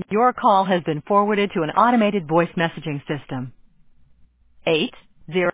Your call has been forwarded to an automated voice messaging system. 80